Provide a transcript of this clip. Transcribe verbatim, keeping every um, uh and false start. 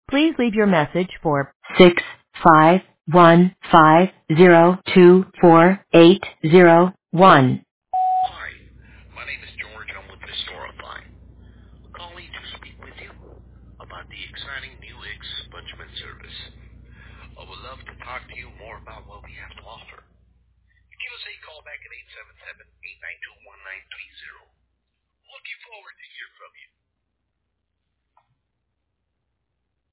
Please leave your message for six five one five zero two four eight zero one. Hi, my name is George. I'm with the Storify. I'm calling to speak with you about the exciting new expungement service. I would love to talk to you more about what we have to offer. Give us a call back at eight seven seven, eight nine two, one nine three zero. Looking forward to hear from you.